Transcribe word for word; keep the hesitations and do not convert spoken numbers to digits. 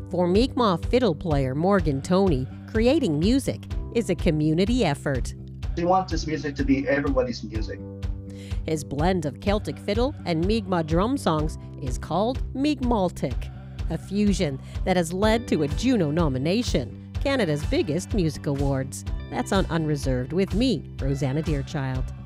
For Mi'kmaq fiddle player Morgan Toney, creating music is a community effort. We want this music to be everybody's music. His blend of Celtic fiddle and Mi'kmaq drum songs is called Mi'kmaltic, a fusion that has led to a Juno nomination, Canada's biggest music awards. That's on Unreserved with me, Rosanna Deerchild.